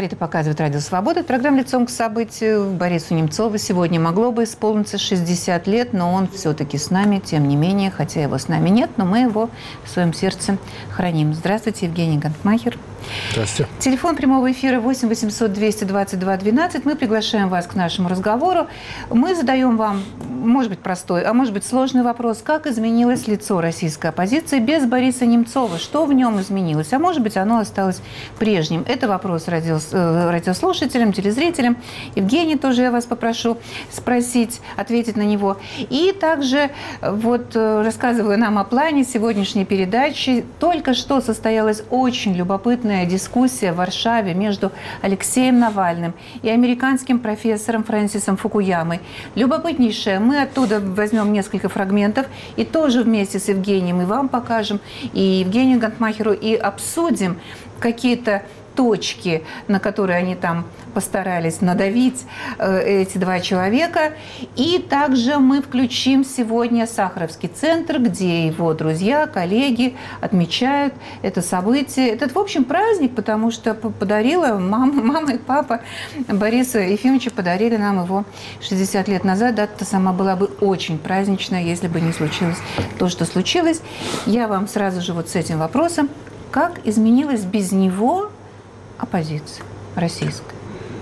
говорит и показывает Радио Свобода. Программа «Лицом к событию». Борису Немцову сегодня могло бы исполниться 60 лет, но он все-таки с нами, тем не менее, хотя его с нами нет, но мы его в своем сердце храним. Здравствуйте, Евгений Гантмахер. Здравствуйте. Телефон прямого эфира 8 800 222 12. Мы приглашаем вас к нашему разговору. Мы задаем вам, может быть, простой, а может быть, сложный вопрос. Как изменилось лицо российской оппозиции без Бориса Немцова? Что в нем изменилось? А может быть, оно осталось прежним? Это вопрос радиослушателям, телезрителям. Евгений, тоже я вас попрошу спросить, ответить на него. И также, вот, рассказывая нам о плане сегодняшней передачи, только что состоялась очень любопытная дискуссия в Варшаве между Алексеем Навальным и американским профессором Фрэнсисом Фукуямой. Любопытнейшая. Мы оттуда возьмем несколько фрагментов и тоже вместе с Евгением и вам покажем, и Евгению Гантмахеру, и обсудим какие-то точки, на которые они там постарались надавить, эти два человека. И также мы включим сегодня Сахаровский центр, где его друзья, коллеги отмечают это событие. Этот, в общем, праздник, потому что подарила мама и папа Бориса Ефимовича подарили нам его 60 лет назад. Дата сама была бы очень праздничная, если бы не случилось то, что случилось. Я вам сразу же вот с этим вопросом. Как изменилась без него оппозиция российская?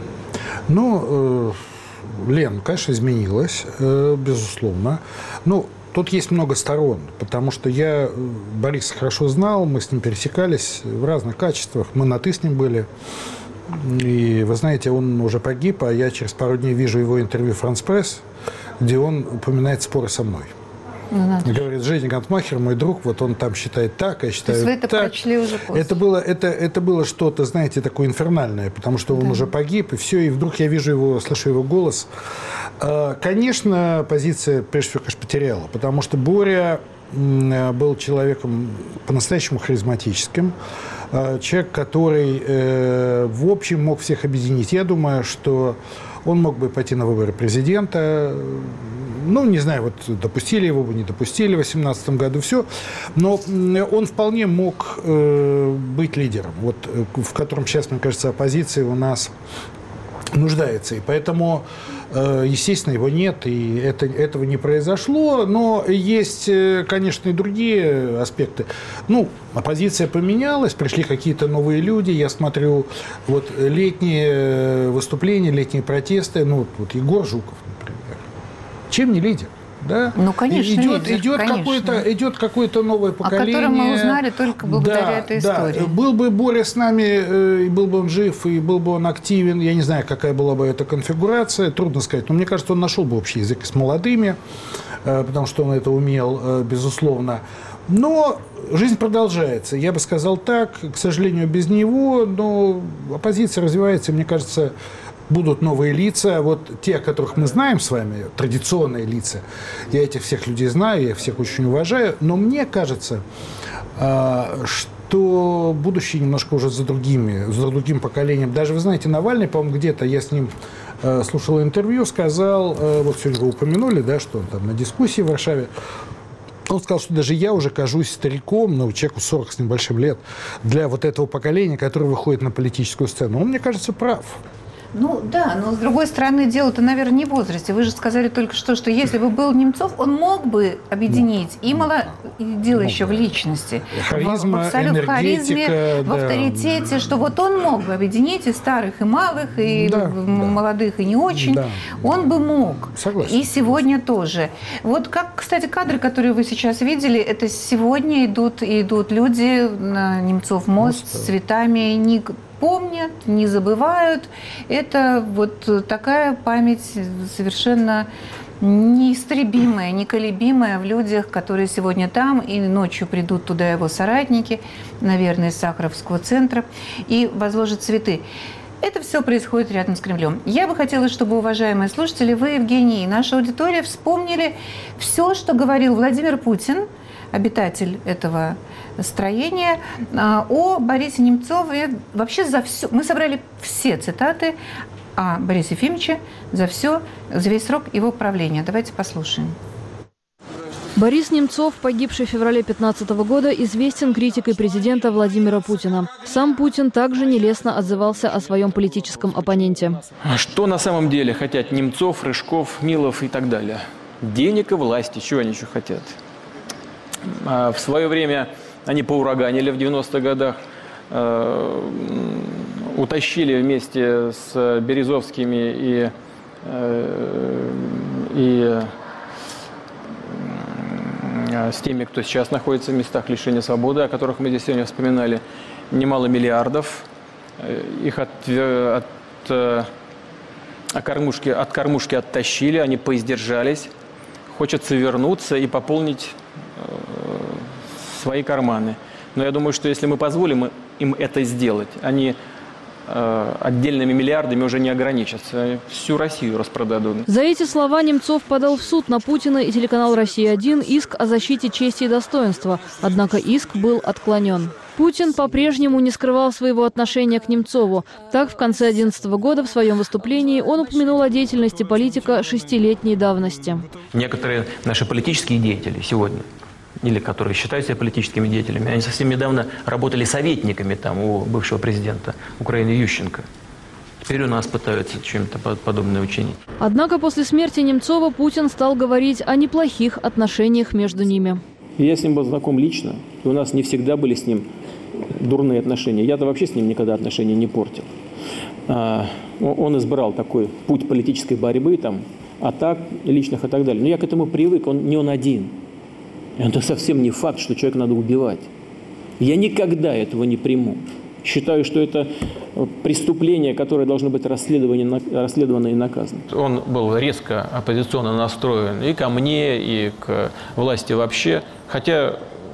Ну, Лен, конечно, изменилась, безусловно. Ну, тут есть много сторон, потому что я Бориса хорошо знал, мы с ним пересекались в разных качествах, мы на «ты» с ним были. И, вы знаете, он уже погиб, а я через пару дней вижу его интервью «Франс Пресс», где он упоминает споры со мной. И говорит, Женя Гантмахер, мой друг, вот он там считает так, я считаю так. То есть вы это прочли уже после? Это было что-то, знаете, такое инфернальное, потому что он уже погиб, и все, и вдруг я вижу его, слышу его голос. Конечно, позиция, прежде всего, конечно, потеряла, потому что Боря был человеком по-настоящему харизматическим, человек, который, в общем, мог всех объединить. Я думаю, что он мог бы пойти на выборы президента. Ну, не знаю, вот допустили его, не допустили в 2018 году, все. Но он вполне мог быть лидером, вот, в котором сейчас, мне кажется, оппозиция у нас нуждается. И поэтому, естественно, его нет, и этого не произошло. Но есть, конечно, и другие аспекты. Ну, оппозиция поменялась, пришли какие-то новые люди. Я смотрю, вот летние выступления, летние протесты. Ну, вот Егор Жуков, например. Чем не лидер? Да? Ну, конечно, идет какое-то новое поколение. О котором мы узнали только благодаря этой истории. Был бы Боря с нами, и был бы он жив, и был бы он активен. Я не знаю, какая была бы эта конфигурация, трудно сказать. Но мне кажется, он нашел бы общий язык с молодыми, потому что он это умел, безусловно. Но жизнь продолжается. Я бы сказал так, к сожалению, без него, но оппозиция развивается, мне кажется, будут новые лица, вот те, которых мы знаем с вами, традиционные лица. Я этих всех людей знаю, я всех очень уважаю, но мне кажется, что будущее немножко уже за другим поколением. Даже, вы знаете, Навальный, по-моему, где-то, я с ним слушал интервью, сказал, вот сегодня вы упомянули, да, что он там на дискуссии в Варшаве, он сказал, что даже я уже кажусь стариком, ну, человеку 40 с небольшим лет, для вот этого поколения, которое выходит на политическую сцену. Он, мне кажется, прав. Ну да, но с другой стороны, дело-то, наверное, не в возрасте. Вы же сказали только что если бы был Немцов, он мог бы объединить и дело еще в личности, харизма, в харизме, в авторитете, что вот он мог бы объединить и старых, и малых, и молодых, и не очень. Да. Он бы мог. Согласен. И сегодня тоже. Вот как, кстати, кадры, которые вы сейчас видели, это сегодня идут люди на Немцов мост с цветами, не помнят, не забывают. Это вот такая память совершенно неистребимая, неколебимая в людях, которые сегодня там, и ночью придут туда его соратники, наверное, из Сахаровского центра, и возложат цветы. Это все происходит рядом с Кремлем. Я бы хотела, чтобы, уважаемые слушатели, вы, Евгений, и наша аудитория вспомнили все, что говорил Владимир Путин, обитатель этого строения, о Борисе Немцове. Вообще за все. Мы собрали все цитаты о Борисе Ефимовиче за весь срок его правления. Давайте послушаем. Борис Немцов, погибший в феврале 2015 года, известен критикой президента Владимира Путина. Сам Путин также нелестно отзывался о своем политическом оппоненте. Что на самом деле хотят Немцов, Рыжков, Милов и так далее? Денег и власти. Чего они еще хотят? В свое время они поураганили в 90-х годах, утащили вместе с Березовскими и с теми, кто сейчас находится в местах лишения свободы, о которых мы здесь сегодня вспоминали, немало миллиардов. Их от кормушки оттащили, они поиздержались. Хочется вернуться и пополнить свои карманы. Но я думаю, что если мы позволим им это сделать, они отдельными миллиардами уже не ограничатся. Всю Россию распродадут. За эти слова Немцов подал в суд на Путина и телеканал «Россия-1» иск о защите чести и достоинства. Однако иск был отклонен. Путин по-прежнему не скрывал своего отношения к Немцову. Так, в конце 2011 года в своем выступлении он упомянул о деятельности политика 6-летней давности. Некоторые наши политические деятели сегодня, или которые считают себя политическими деятелями, они совсем недавно работали советниками там, у бывшего президента Украины Ющенко. Теперь у нас пытаются чем-то подобное учинить. Однако после смерти Немцова Путин стал говорить о неплохих отношениях между ними. Я с ним был знаком лично, и у нас не всегда были с ним дурные отношения. Я-то вообще с ним никогда отношения не портил. Он избрал такой путь политической борьбы, там, атак личных и так далее. Но я к этому привык, не он один. Это совсем не факт, что человека надо убивать. Я никогда этого не приму. Считаю, что это преступление, которое должно быть расследовано и наказано. Он был резко оппозиционно настроен и ко мне, и к власти вообще. Хотя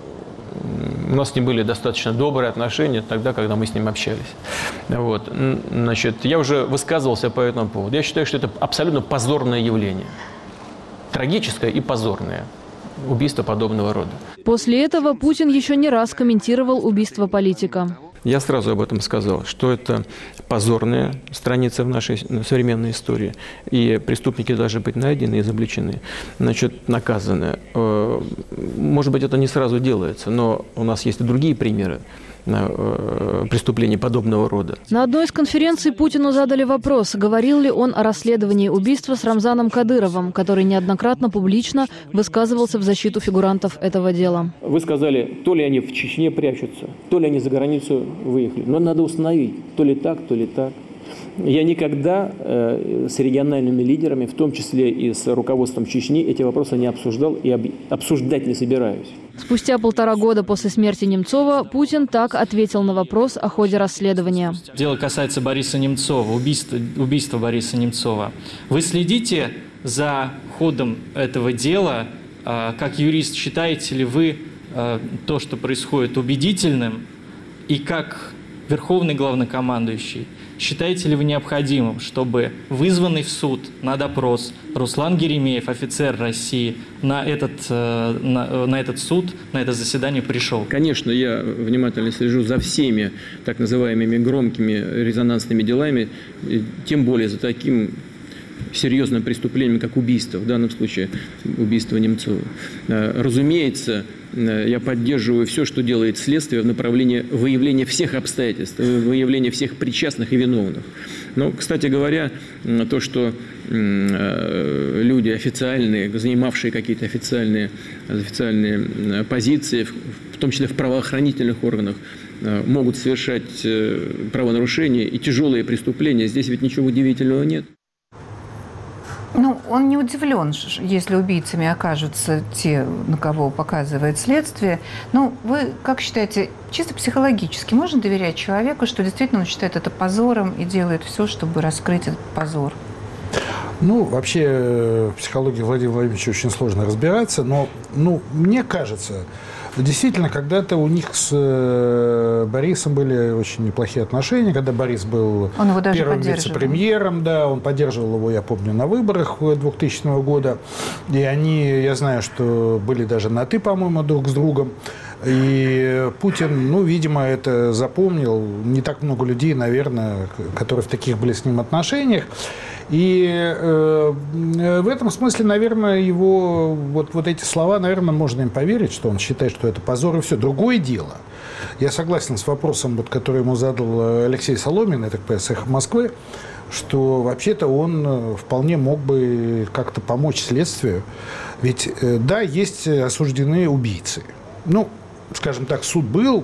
у нас с ним были достаточно добрые отношения тогда, когда мы с ним общались. Вот. Значит, я уже высказывался по этому поводу. Я считаю, что это абсолютно позорное явление. Трагическое и позорное. Убийство подобного рода. После этого Путин еще не раз комментировал убийство политика. Я сразу об этом сказал, что это позорная страница в нашей современной истории. И преступники должны быть найдены и изобличены, значит, наказаны. Может быть, это не сразу делается, но у нас есть и другие примеры преступлений подобного рода. На одной из конференций Путину задали вопрос, говорил ли он о расследовании убийства с Рамзаном Кадыровым, который неоднократно публично высказывался в защиту фигурантов этого дела. Вы сказали, то ли они в Чечне прячутся, то ли они за границу выехали. Но надо установить, то ли так, то ли так. Я никогда с региональными лидерами, в том числе и с руководством Чечни, эти вопросы не обсуждал и обсуждать не собираюсь. Спустя 1,5 года после смерти Немцова Путин так ответил на вопрос о ходе расследования. Дело касается Бориса Немцова, убийства Бориса Немцова. Вы следите за ходом этого дела? Как юрист, считаете ли вы то, что происходит, убедительным? И как верховный главнокомандующий, считаете ли вы необходимым, чтобы вызванный в суд на допрос Руслан Геремеев, офицер России, на этот суд, на это заседание пришел? Конечно, я внимательно слежу за всеми так называемыми громкими резонансными делами, тем более за таким серьезным преступлением, как убийство, в данном случае убийство Немцова. Разумеется, я поддерживаю все, что делает следствие в направлении выявления всех обстоятельств, выявления всех причастных и виновных. Но, кстати говоря, то, что люди официальные, занимавшие какие-то официальные позиции, в том числе в правоохранительных органах, могут совершать правонарушения и тяжелые преступления, здесь ведь ничего удивительного нет. Ну, он не удивлен, если убийцами окажутся те, на кого показывает следствие. Ну, вы как считаете, чисто психологически можно доверять человеку, что действительно он считает это позором и делает все, чтобы раскрыть этот позор? Ну, вообще, в психологии Владимира Владимировича очень сложно разбираться, но, мне кажется, действительно, когда-то у них с Борисом были очень неплохие отношения, когда Борис был первым вице-премьером, да, он поддерживал его, я помню, на выборах 2000 года, и они, я знаю, что были даже на «ты», по-моему, друг с другом. И Путин, видимо, это запомнил. Не так много людей, наверное, которые в таких были с ним отношениях. И в этом смысле, наверное, его вот эти слова, наверное, можно им поверить, что он считает, что это позор и все. Другое дело. Я согласен с вопросом, вот, который ему задал Алексей Соломин, это КПС «Эхо Москвы», что вообще-то он вполне мог бы как-то помочь следствию. Ведь, да, есть осужденные убийцы. Ну, скажем так, суд был,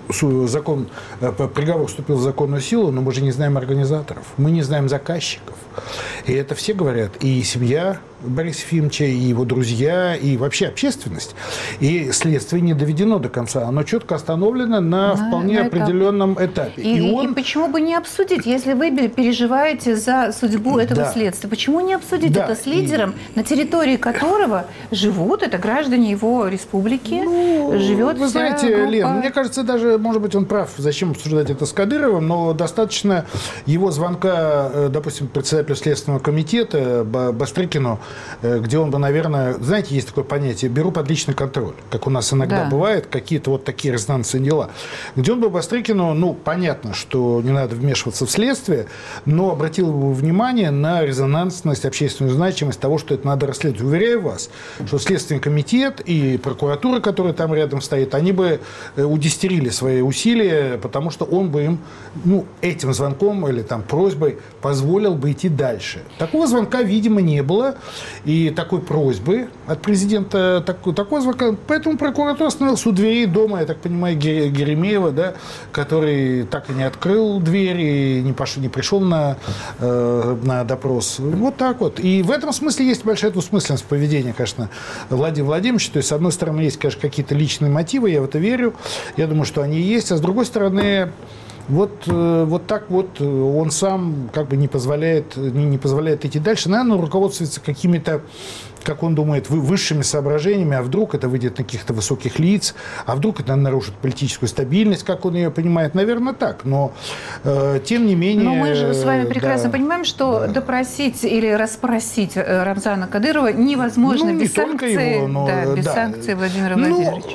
приговор вступил в законную силу, но мы же не знаем организаторов, мы не знаем заказчиков. И это все говорят, и семья Бориса Ефимовича, и его друзья, и вообще общественность. И следствие не доведено до конца. Оно четко остановлено на вполне определенном этапе. И почему бы не обсудить, если вы переживаете за судьбу этого следствия, почему не обсудить это с лидером, на территории которого живут, это граждане его республики, живет вы вся знаете, группа... Лен, мне кажется, даже, может быть, он прав, зачем обсуждать это с Кадыровым, но достаточно его звонка, допустим, председателю Следственного комитета Бастрыкину, где он бы, наверное, знаете, есть такое понятие, беру под личный контроль, как у нас иногда бывает, какие-то вот такие резонансные дела, где он бы Бастрыкину, ну, понятно, что не надо вмешиваться в следствие, но обратил его внимание на резонансность, общественную значимость того, что это надо расследовать. Уверяю вас, что Следственный комитет и прокуратура, которая там рядом стоит, они бы удестерили свои усилия, потому что он бы им, ну, этим звонком или там просьбой позволил бы идти дальше. Такого звонка, видимо, не было. И такой просьбы от президента, такой звонка. Поэтому прокуратура остановилась у дверей дома, я так понимаю, Геремеева, да, который так и не открыл дверь и не пришел на допрос. Вот так вот. И в этом смысле есть большая двусмысленность поведения, конечно, Владимира Владимировича. То есть, с одной стороны, есть, конечно, какие-то личные мотивы, я в это верю. Я думаю, что они есть. А с другой стороны, вот так вот он сам как бы не позволяет идти дальше. Наверное, он руководствуется какими-то, как он думает, высшими соображениями, а вдруг это выйдет на каких-то высоких лиц, а вдруг это нарушит политическую стабильность, как он ее понимает. Наверное, так, но тем не менее... Но мы же с вами прекрасно понимаем, что допросить или расспросить Рамзана Кадырова невозможно без санкций, без санкций Владимира Владимировича.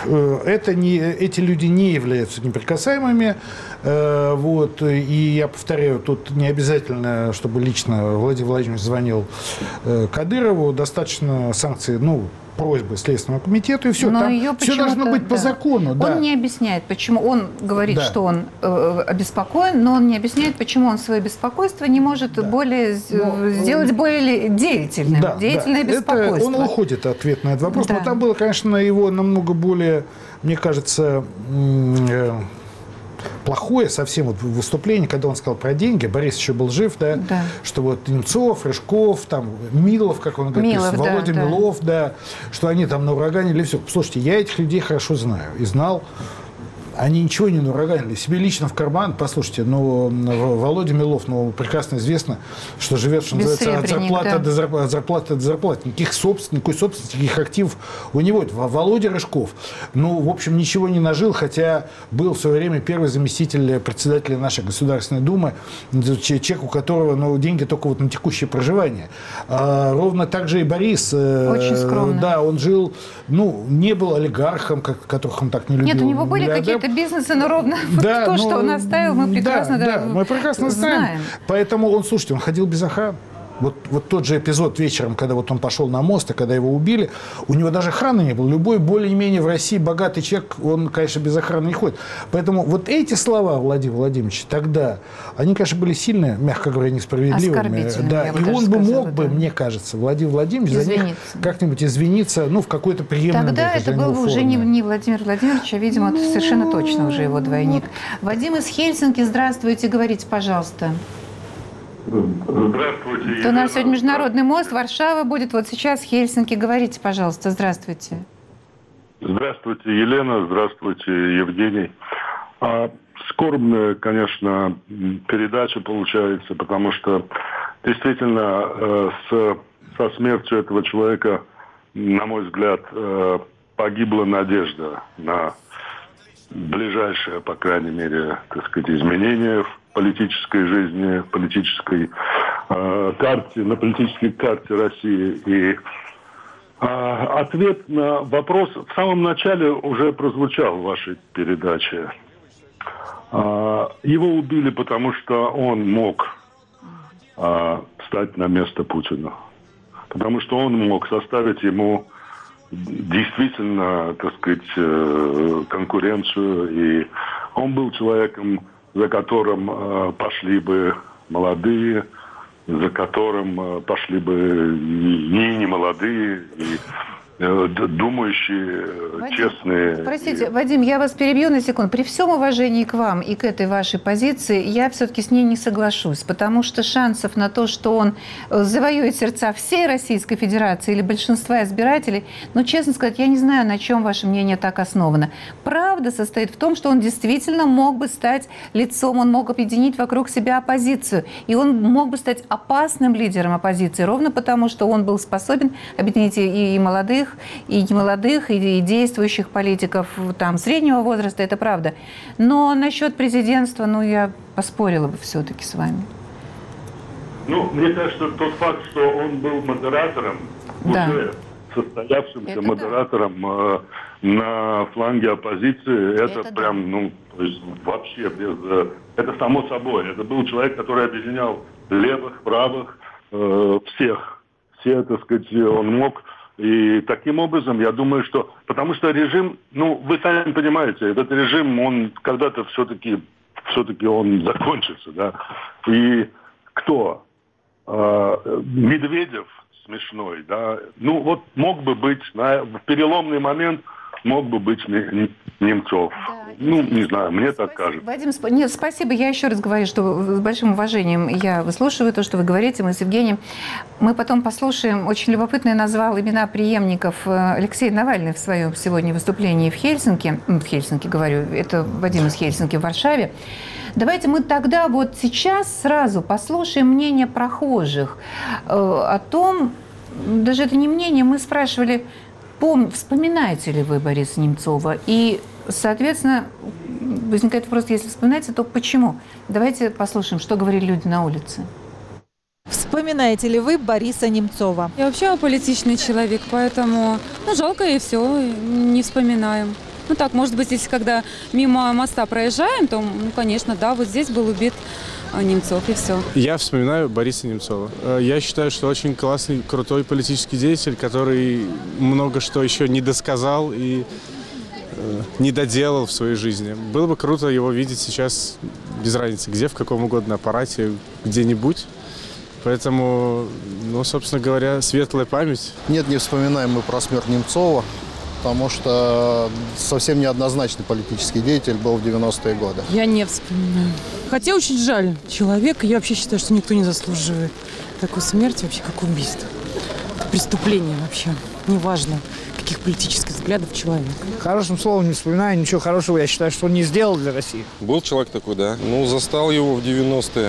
Эти люди не являются неприкасаемыми. Вот, и я повторяю, тут не обязательно, чтобы лично Владимир Владимирович звонил Кадырову, достаточно санкций, просьбы Следственному комитету, и все. Но там все должно быть по закону. Он не объясняет, почему. Он говорит, что он обеспокоен, но он не объясняет, почему он свое беспокойство не может сделать более деятельным. Деятельное беспокойство. Он уходит от ответа на этот вопрос. Но там было, конечно, его намного более, мне кажется, плохое совсем вот выступление, когда он сказал про деньги, Борис еще был жив, что вот Немцов, Рыжков, там, Милов, как он говорит, Володя Милов, что они там наураганили, все. Слушайте, я этих людей хорошо знаю и знал. Они ничего не наураганили. Себе лично в карман, послушайте, Володя Милов, прекрасно известно, что живет, что называется, от зарплаты до зарплаты. Никакой собственности, никаких активов у него. Володя Рыжков, в общем, ничего не нажил, хотя был в свое время первый заместитель председателя нашей Государственной Думы, человек, у которого деньги только вот на текущее проживание. Ровно так же и Борис. Очень скромно. Да, он жил, не был олигархом, которых он так не любил. Нет, у него были какие-то бизнесы, но ровно то, что он оставил, мы прекрасно знаем. Поэтому он ходил без охраны. Вот тот же эпизод вечером, когда вот он пошел на мост, и когда его убили, у него даже охраны не было. Любой более-менее в России богатый человек, он, конечно, без охраны не ходит. Поэтому вот эти слова Владимира Владимировича тогда, они, конечно, были сильно, мягко говоря, несправедливыми. И он бы мог бы, мне кажется, Владимир Владимирович за них как-нибудь извиниться, в какой-то приемлемой Тогда это был бы уже не Владимир Владимирович, а, видимо, совершенно точно уже его двойник. Вадим из Хельсинки, здравствуйте, говорите, пожалуйста. Здравствуйте. У нас сегодня международный мост, Варшава будет. Вот сейчас Хельсинки. Говорите, пожалуйста. Здравствуйте. Здравствуйте, Елена. Здравствуйте, Евгений. Скорбная, конечно, передача получается, потому что действительно со смертью этого человека, на мой взгляд, погибла надежда на ближайшее, по крайней мере, изменение в политической жизни, политической карте, на политической карте России. И ответ на вопрос в самом начале уже прозвучал в вашей передаче. Его убили, потому что он мог встать на место Путина. Потому что он мог составить ему действительно, так сказать, конкуренцию. И он был человеком, за которым пошли бы молодые, за которым пошли бы не молодые, и думающие, Вадим, честные. Простите, Вадим, я вас перебью на секунду. При всем уважении к вам и к этой вашей позиции, я все-таки с ней не соглашусь, потому что шансов на то, что он завоюет сердца всей Российской Федерации или большинства избирателей, ну, честно сказать, я не знаю, на чем ваше мнение так основано. Правда состоит в том, что он действительно мог бы стать лицом, он мог объединить вокруг себя оппозицию, и он мог бы стать опасным лидером оппозиции, ровно потому, что он был способен объединить и молодых, и немолодых, и действующих политиков там, среднего возраста, это правда. Но насчет президентства, ну, я поспорила бы все-таки с вами. Ну, мне кажется, тот факт, что он был модератором, да. уже состоявшимся это модератором на фланге оппозиции, это прям, да. Ну, то есть вообще без... Это само собой. Это был человек, который объединял левых, правых, всех. Все, так сказать, он мог... И таким образом, я думаю, что... Потому что режим, ну, вы сами понимаете, этот режим, он когда-то все-таки он закончится, да. И кто? Медведев смешной, да. Ну, вот мог бы быть, в переломный момент мог бы быть Немцов. Да. Ну, не знаю, мне так кажется. Вадим, нет, спасибо. Я еще раз говорю, что с большим уважением я выслушиваю то, что вы говорите. Мы с Евгением. Мы потом послушаем. Очень любопытно я назвал имена преемников Алексея Навального в своем сегодня выступлении в Хельсинки. В Хельсинки, говорю, это Вадим из Хельсинки в Варшаве. Давайте мы тогда вот сейчас сразу послушаем мнение прохожих о том, даже это не мнение, мы спрашивали, вспоминаете ли вы Бориса Немцова? И, соответственно, возникает вопрос, если вспоминаете, то почему? Давайте послушаем, что говорили люди на улице. Вспоминаете ли вы Бориса Немцова? Я вообще аполитичный человек, поэтому жалко и все, не вспоминаем. Ну так, может быть, если когда мимо моста проезжаем, то, конечно, да, вот здесь был убит Немцов, и все. Я вспоминаю Бориса Немцова. Я считаю, что очень классный, крутой политический деятель, который много что еще не досказал и не доделал в своей жизни. Было бы круто его видеть сейчас, без разницы, где, в каком угодно аппарате, где-нибудь. Поэтому, собственно говоря, светлая память. Нет, не вспоминаем мы про смерть Немцова, потому что совсем неоднозначный политический деятель был в 90-е годы. Я не вспоминаю. Хотя очень жаль человека. Я вообще считаю, что никто не заслуживает такой смерти, вообще как убийство. Это преступление вообще. Неважно, каких политических взглядов человек. Хорошим словом не вспоминаю. Ничего хорошего, я считаю, что он не сделал для России. Был человек такой, да. Застал его в 90-е.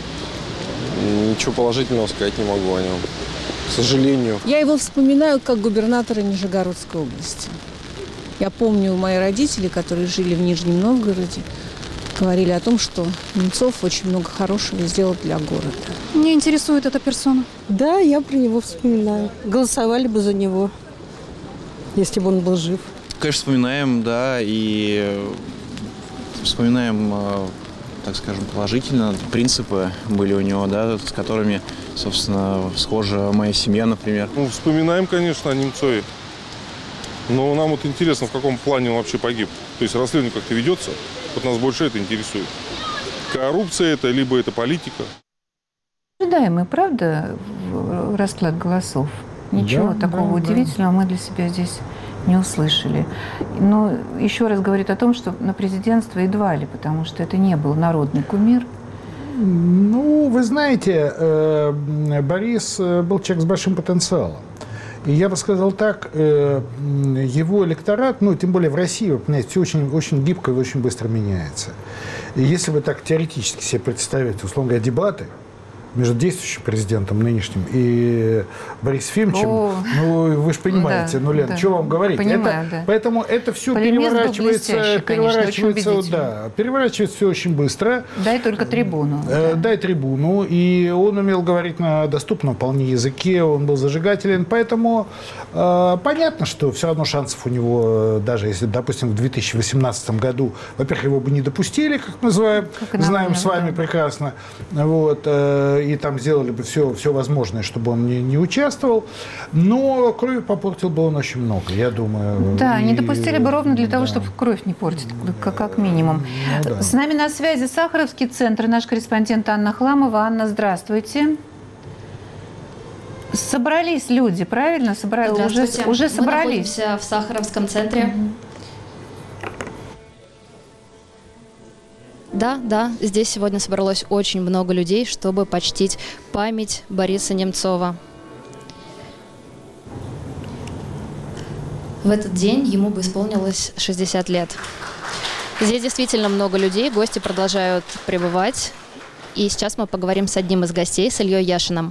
Ничего положительного сказать не могу о нем. К сожалению. Я его вспоминаю как губернатора Нижегородской области. Я помню, мои родители, которые жили в Нижнем Новгороде, говорили о том, что Немцов очень много хорошего сделал для города. Меня интересует эта персона. Да, я про него вспоминаю. Голосовали бы за него, если бы он был жив. Конечно, вспоминаем, да, и вспоминаем, так скажем, положительно. Принципы были у него, да, с которыми, собственно, схожа моя семья, например. Вспоминаем, конечно, о Немцове. Но нам вот интересно, в каком плане он вообще погиб. То есть расследование как-то ведется. Вот нас больше это интересует. Коррупция это, либо это политика. Ожидаемый, правда, расклад голосов? Ничего такого удивительного мы для себя здесь не услышали. Но еще раз говорит о том, что на президентство едва ли, потому что это не был народный кумир. Вы знаете, Борис был человек с большим потенциалом. И я бы сказал так, его электорат, тем более в России, вы понимаете, все очень, очень гибко и очень быстро меняется. И если вы так теоретически себе представите, условно говоря, дебаты между действующим президентом нынешним и Борисом Ефимовичем, вы же понимаете, Лен, что вам говорить? Понимаю, поэтому это все переворачивается все очень быстро. Дай только трибуну. Дай трибуну. И он умел говорить на доступном вполне языке, он был зажигателен. Поэтому понятно, что все равно шансов у него, даже если, допустим, в 2018 году, во-первых, его бы не допустили, как мы знаем с вами прекрасно. и там сделали бы все возможное, чтобы он не участвовал. Но крови попортил бы он очень много, я думаю. Да, не допустили бы ровно для того, чтобы кровь не портить, как минимум. Ну, да. С нами на связи Сахаровский центр, наш корреспондент Анна Хламова. Анна, здравствуйте. Собрались люди, правильно? Здравствуйте. Уже собрались. Мы находимся в Сахаровском центре. Да, здесь сегодня собралось очень много людей, чтобы почтить память Бориса Немцова. В этот день ему бы исполнилось 60 лет. Здесь действительно много людей, гости продолжают прибывать. И сейчас мы поговорим с одним из гостей, с Ильей Яшиным.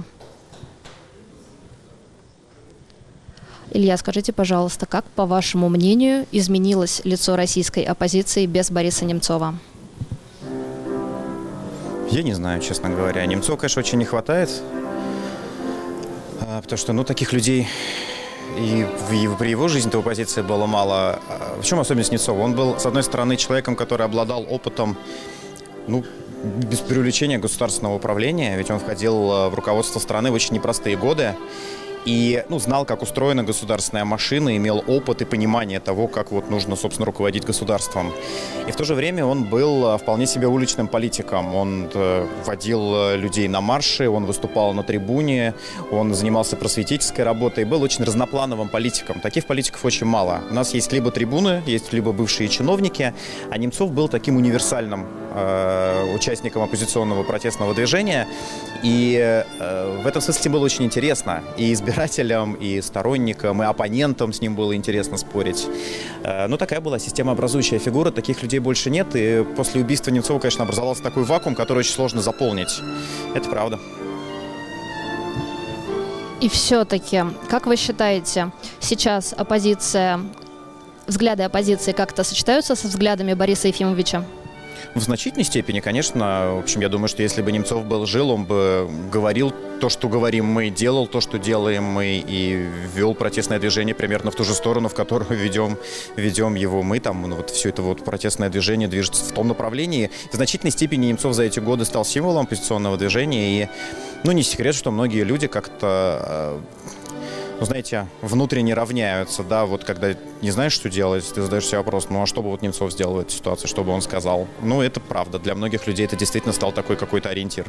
Илья, скажите, пожалуйста, как, по вашему мнению, изменилось лицо российской оппозиции без Бориса Немцова? Я не знаю, честно говоря. Немцова, конечно, очень не хватает, потому что, таких людей и при его жизни-то в оппозиции было мало. В чем особенность Немцова? Он был, с одной стороны, человеком, который обладал опытом, без преувеличения, государственного управления, ведь он входил в руководство страны в очень непростые годы. И знал, как устроена государственная машина, имел опыт и понимание того, как нужно, собственно, руководить государством. И в то же время он был вполне себе уличным политиком. Он водил людей на марши, он выступал на трибуне, он занимался просветительской работой, был очень разноплановым политиком. Таких политиков очень мало. У нас есть либо трибуны, есть либо бывшие чиновники, а Немцов был таким универсальным участником оппозиционного протестного движения. И в этом смысле было очень интересно. И избирателям, и сторонникам, и оппонентам с ним было интересно спорить. Такая была системообразующая фигура, таких людей больше нет. И после убийства Немцова, конечно, образовался такой вакуум, который очень сложно заполнить. Это правда. И все-таки, как вы считаете, сейчас взгляды оппозиции как-то сочетаются со взглядами Бориса Ефимовича? В значительной степени, конечно. В общем, я думаю, что если бы Немцов был жил, он бы говорил то, что говорим мы, делал то, что делаем мы, и вел протестное движение примерно в ту же сторону, в которую ведем его мы. Все это протестное движение движется в том направлении. В значительной степени Немцов за эти годы стал символом оппозиционного движения. И, не секрет, что многие люди как-то... внутренне равняются, когда не знаешь, что делать, ты задаешь себе вопрос, а что бы Немцов сделал в этой ситуации, что бы он сказал? Это правда. Для многих людей это действительно стал такой какой-то ориентир.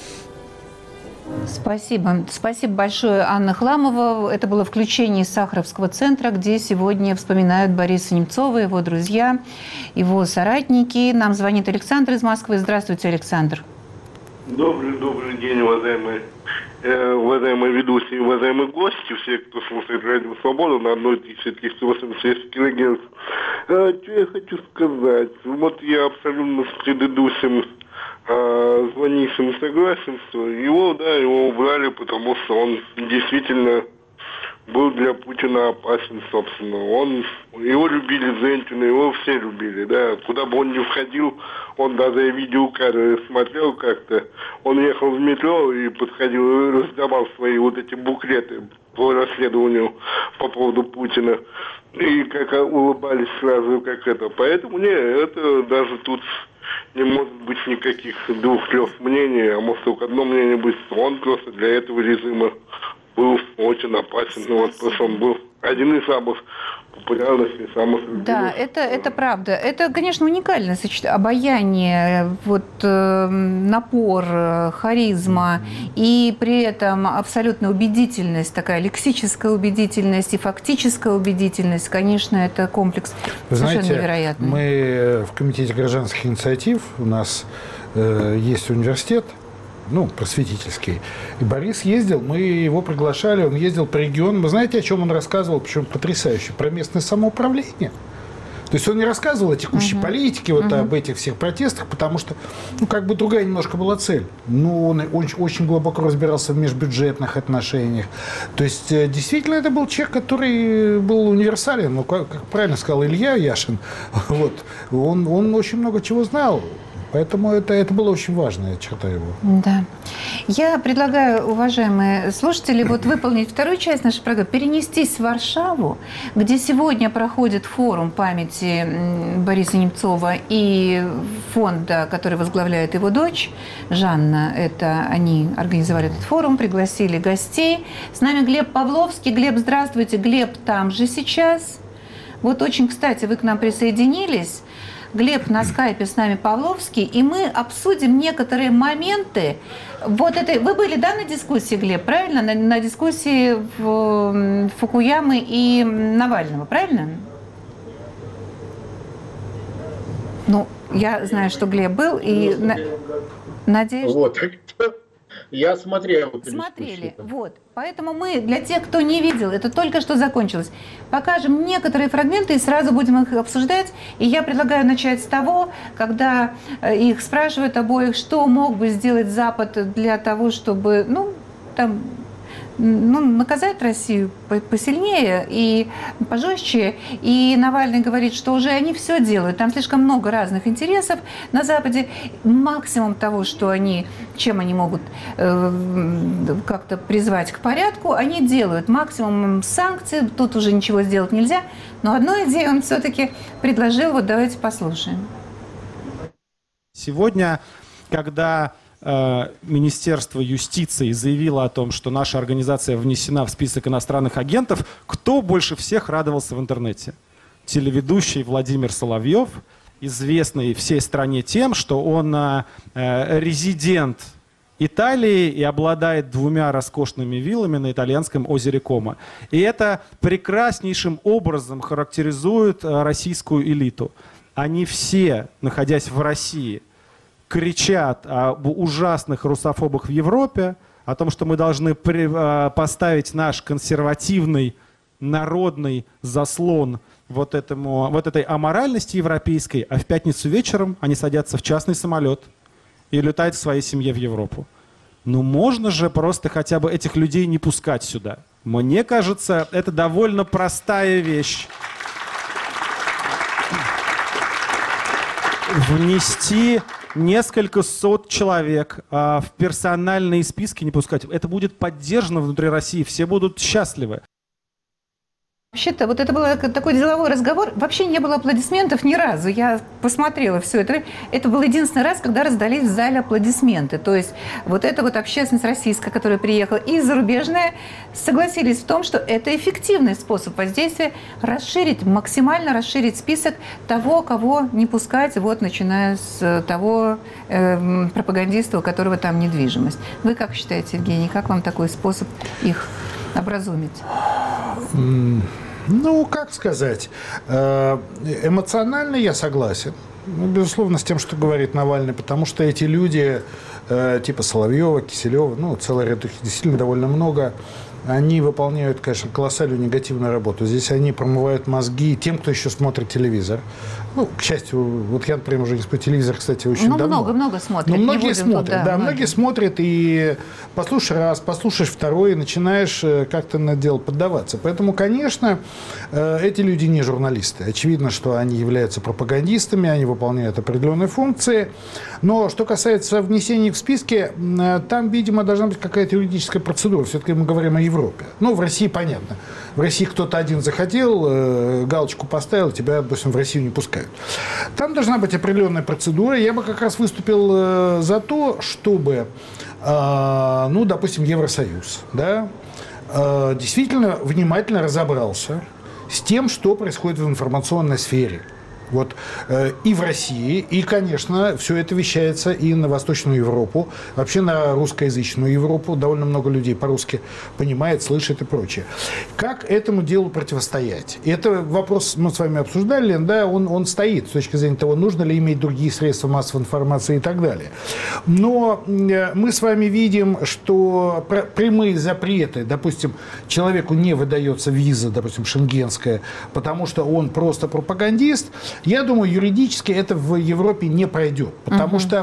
Спасибо. Спасибо большое, Анна Хламова. Это было включение из Сахаровского центра, где сегодня вспоминают Бориса Немцова, его друзья, его соратники. Нам звонит Александр из Москвы. Здравствуйте, Александр. Добрый день, уважаемые ведущие, уважаемые гости, все, кто слушает Радио Свобода на 1386 кГц. Что я хочу сказать? Я абсолютно с предыдущим звонившим согласен, что его убрали, потому что он действительно был для Путина опасен, собственно. Его любили женщины, его все любили, Куда бы он ни входил, он даже видеокамеры смотрел как-то. Он ехал в метро и подходил и раздавал свои эти буклеты по расследованию по поводу Путина. И как улыбались сразу, как это. Поэтому это даже тут не может быть никаких двух-трех мнений, а может только одно мнение быть, что он просто для этого режима был очень опасен. Просто он был один из самых популярных и самых любимых. Да, это правда. Это, конечно, уникальное обаяние, напор, харизма и при этом абсолютная убедительность, такая лексическая убедительность и фактическая убедительность. Конечно, это комплекс совершенно невероятный. Мы в Комитете гражданских инициатив, у нас есть университет, просветительский. И Борис ездил, мы его приглашали, он ездил по регионам. Вы знаете, о чем он рассказывал? Причем потрясающе. Про местное самоуправление. То есть он не рассказывал о текущей политике, об этих всех протестах, потому что, другая немножко была цель. Он очень глубоко разбирался в межбюджетных отношениях. То есть, действительно, это был человек, который был универсален. Как правильно сказал Илья Яшин, он очень много чего знал. Поэтому это была очень важная черта его. Да. Я предлагаю, уважаемые слушатели, вот выполнить вторую часть нашей программы, перенестись в Варшаву, где сегодня проходит форум памяти Бориса Немцова и фонда, который возглавляет его дочь Жанна. Это они организовали этот форум, пригласили гостей. С нами Глеб Павловский. Глеб, здравствуйте. Глеб там же сейчас. Вот очень, кстати, вы к нам присоединились. Глеб на скайпе с нами Павловский, и мы обсудим некоторые моменты вот этой... Вы были, да, на дискуссии, Глеб, правильно? На дискуссии Фукуямы и Навального, правильно? Ну, я знаю, что Глеб был, и надеюсь... Вот. Я смотрел. Смотрели, вот. Поэтому мы, для тех, кто не видел, это только что закончилось, покажем некоторые фрагменты и сразу будем их обсуждать. И я предлагаю начать с того, когда их спрашивают обоих, что мог бы сделать Запад для того, чтобы, наказать Россию посильнее и пожестче. И Навальный говорит, что уже они все делают. Там слишком много разных интересов на Западе. Максимум того, чем они могут как-то призвать к порядку, они делают. Максимум санкций, тут уже ничего сделать нельзя. Но одну идею он все-таки предложил. Вот давайте послушаем. Сегодня, когда Министерство юстиции заявило о том, что наша организация внесена в список иностранных агентов, кто больше всех радовался в интернете? Телеведущий Владимир Соловьев, известный всей стране тем, что он резидент Италии и обладает 2 роскошными виллами на итальянском озере Комо. И это прекраснейшим образом характеризует российскую элиту. Они все, находясь в России, кричат об ужасных русофобах в Европе, о том, что мы должны поставить наш консервативный народный заслон вот этой аморальности европейской, а в пятницу вечером они садятся в частный самолет и летают к своей семье в Европу. Ну можно же просто хотя бы этих людей не пускать сюда. Мне кажется, это довольно простая вещь. Внести несколько сот человек в персональные списки, не пускать. Это будет поддержано внутри России, все будут счастливы. Вообще-то, вот это был такой деловой разговор. Вообще не было аплодисментов ни разу. Я посмотрела все это. Это был единственный раз, когда раздались в зале аплодисменты. То есть вот эта вот общественность российская, которая приехала, и зарубежная, согласились в том, что это эффективный способ воздействия, максимально расширить список того, кого не пускать, вот начиная с того пропагандиста, у которого там недвижимость. Вы как считаете, Евгений, как вам такой способ их образумить? Ну, как сказать, эмоционально я согласен, безусловно, с тем, что говорит Навальный, потому что эти люди, типа Соловьева, Киселева, целый ряд их действительно довольно много, они выполняют, конечно, колоссальную негативную работу. Здесь они промывают мозги тем, кто еще смотрит телевизор. К счастью, вот я, например, уже не смотрю телевизор, кстати, очень давно. Много смотрят. Но многие смотрят, многие смотрят, и послушаешь раз, послушаешь второй, и начинаешь как-то на дело поддаваться. Поэтому, конечно, эти люди не журналисты. Очевидно, что они являются пропагандистами, они выполняют определенные функции. Но что касается внесения в списки, там, видимо, должна быть какая-то юридическая процедура. Все-таки мы говорим о Европе. В России понятно. В России кто-то один захотел, галочку поставил, тебя, допустим, в Россию не пускают. Там должна быть определенная процедура. Я бы как раз выступил за то, чтобы, допустим, Евросоюз, действительно внимательно разобрался с тем, что происходит в информационной сфере. И в России, и, конечно, все это вещается и на Восточную Европу, вообще на русскоязычную Европу. Довольно много людей по-русски понимает, слышит и прочее. Как этому делу противостоять? Это вопрос мы с вами обсуждали, он стоит с точки зрения того, нужно ли иметь другие средства массовой информации и так далее. Но мы с вами видим, что прямые запреты, допустим, человеку не выдается виза, допустим, шенгенская, потому что он просто пропагандист. Я думаю, юридически это в Европе не пройдет, потому что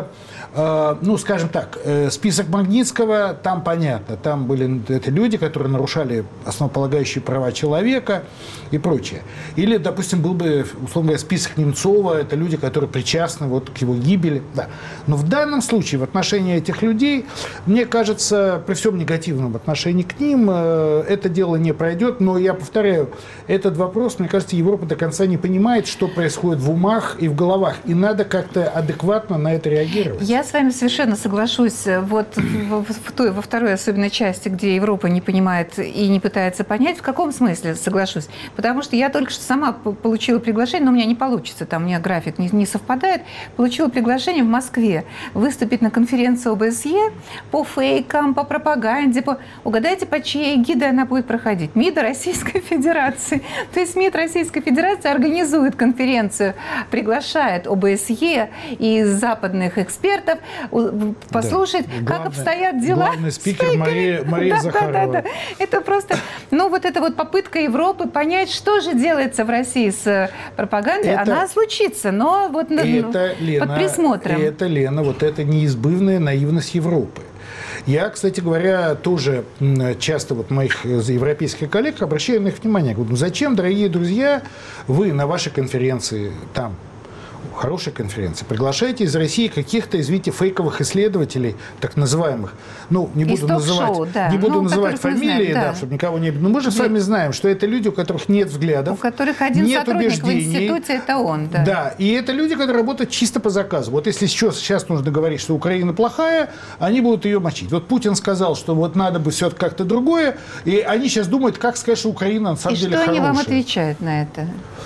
ну, скажем так, список Магнитского, там понятно, там были это люди, которые нарушали основополагающие права человека и прочее. Или, допустим, был бы, условно говоря, список Немцова, это люди, которые причастны вот к его гибели. Да. Но в данном случае в отношении этих людей, мне кажется, при всем негативном отношении к ним, это дело не пройдет. Но я повторяю, этот вопрос, мне кажется, Европа до конца не понимает, что происходит в умах и в головах. И надо как-то адекватно на это реагировать. Я с вами совершенно соглашусь. Вот во второй особенной части, где Европа не понимает и не пытается понять, в каком смысле соглашусь. Потому что я только что сама получила приглашение, но у меня не получится, там у меня график не совпадает. Получила приглашение в Москве выступить на конференции ОБСЕ по фейкам, по пропаганде. Угадайте, под чьей эгидой она будет проходить? МИДа Российской Федерации. То есть МИД Российской Федерации организует конференцию, приглашает ОБСЕ и западных экспертов послушать, как обстоят дела. Главный спикер Мария Захарова. Да. Это просто, вот эта вот попытка Европы понять, что же делается в России с пропагандой, она случится, но вот под присмотром. Это, Лена, вот это неизбывная наивность Европы. Я, кстати говоря, тоже часто вот моих европейских коллег обращаю на их внимание. Говорю, зачем, дорогие друзья, вы на вашей конференции там, хорошей конференции, приглашаете из России каких-то, извините, фейковых исследователей, так называемых, не буду называть фамилии, чтобы никого не... Но мы же с вами знаем, что это люди, у которых нет взглядов, у которых один нет сотрудник убеждений. В институте, это он. Да, и это люди, которые работают чисто по заказу. Вот если сейчас нужно говорить, что Украина плохая, они будут ее мочить. Вот Путин сказал, что вот надо бы все как-то другое, и они сейчас думают, как сказать, что Украина на самом деле хорошая. И что они вам отвечают на это?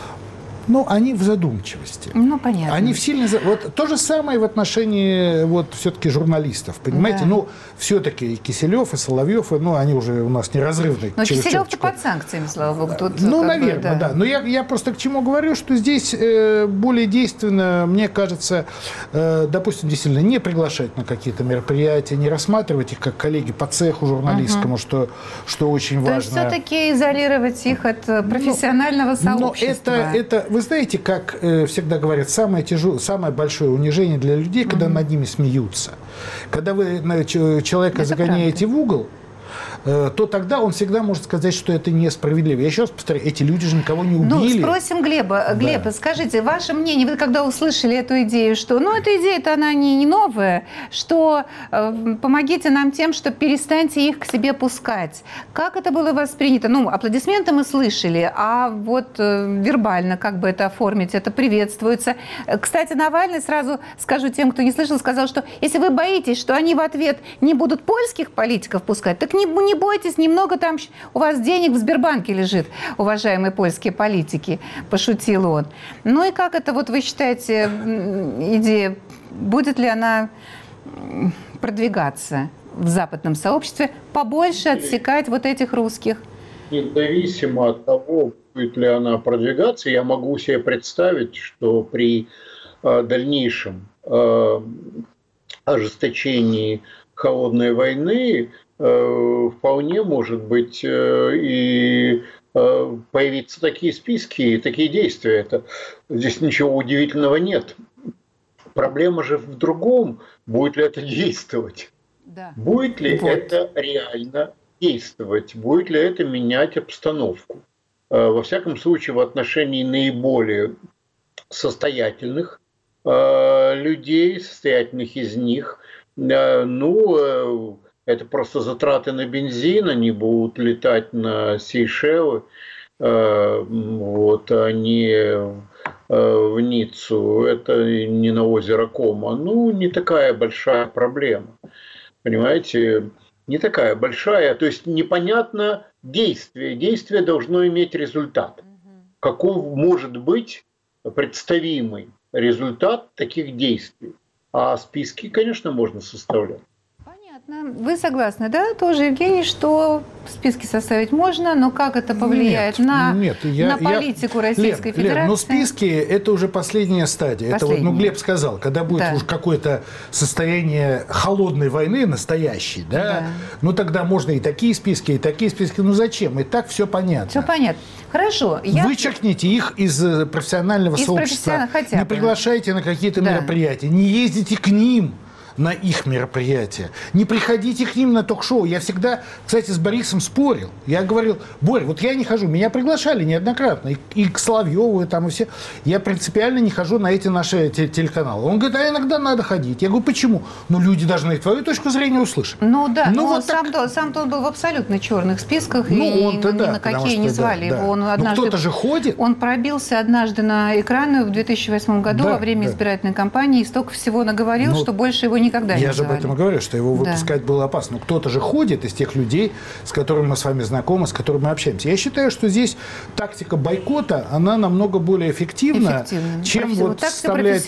Они в задумчивости. Понятно. Они в сильной... Вот то же самое в отношении все-таки журналистов, понимаете? Да. Все-таки и Киселев, и Соловьев, они уже у нас неразрывны. Но Киселев-то под санкциями, слава богу. Тут наверное, да. Но я просто к чему говорю, что здесь более действенно, мне кажется, допустим, действительно не приглашать на какие-то мероприятия, не рассматривать их как коллеги по цеху журналистскому, что очень важно. То есть все-таки изолировать их от профессионального сообщества. Но это вы знаете, как всегда говорят, самое большое унижение для людей, когда над ними смеются. Когда вы человека загоняете в угол, то тогда он всегда может сказать, что это несправедливо. Я еще раз повторяю, эти люди же никого не убили. Спросим Глеба. Глеб, скажите, ваше мнение, вы когда услышали эту идею, что, эта идея-то она не новая, что помогите нам тем, что перестаньте их к себе пускать. Как это было воспринято? Аплодисменты мы слышали, а вот вербально, как бы это оформить, это приветствуется. Кстати, Навальный, сразу скажу тем, кто не слышал, сказал, что если вы боитесь, что они в ответ не будут польских политиков пускать, так не бойтесь, немного там у вас денег в Сбербанке лежит, уважаемые польские политики, пошутил он. И как это, вы считаете, идея, будет ли она продвигаться в западном сообществе, побольше отсекать этих русских? Независимо от того, будет ли она продвигаться, я могу себе представить, что при дальнейшем ожесточении холодной войны вполне может быть и появиться такие списки и такие действия. Здесь ничего удивительного нет. Проблема же в другом, будет ли это действовать. Да. Будет ли это реально действовать, будет ли это менять обстановку. Во всяком случае, в отношении наиболее состоятельных людей, состоятельных из них, это просто затраты на бензин, они будут летать на Сейшелы, а не в Ниццу, это не на озеро Кома. Не такая большая проблема, понимаете, не такая большая, то есть непонятно действие. Действие должно иметь результат. Каков может быть представимый результат таких действий? А списки, конечно, можно составлять. Вы согласны, да, тоже, Евгений, что списки составить можно, но как это повлияет на политику Российской Федерации? Лен, списки – это уже последняя стадия. Это Глеб сказал, когда будет уже какое-то состояние холодной войны настоящей, тогда можно и такие списки, и такие списки. Зачем? И так все понятно. Все понятно. Хорошо. Вычеркните их из профессионального сообщества. Не приглашайте на какие-то мероприятия, не ездите к ним. на их мероприятия. Не приходите к ним на ток-шоу. Я всегда, кстати, с Борисом спорил. Я говорил: Борь, вот я не хожу. Меня приглашали неоднократно. И к Соловьеву, и там, и все. Я принципиально не хожу на эти наши телеканалы. Он говорит: а иногда надо ходить. Я говорю: почему? Ну, люди должны твою точку зрения услышать. Ну да, но вот сам-то он был в абсолютно черных списках. Ну, и он-то ни да, на какие что, не звали да, его. Он да. однажды, кто-то же ходит. Он пробился однажды на экраны в 2008 году во время избирательной кампании и столько всего наговорил, что больше его никогда не Я же об этом и говорю, что его выпускать было опасно. Но кто-то же ходит из тех людей, с которыми мы с вами знакомы, с которыми мы общаемся. Я считаю, что здесь тактика бойкота, она намного более эффективна, чем вот составлять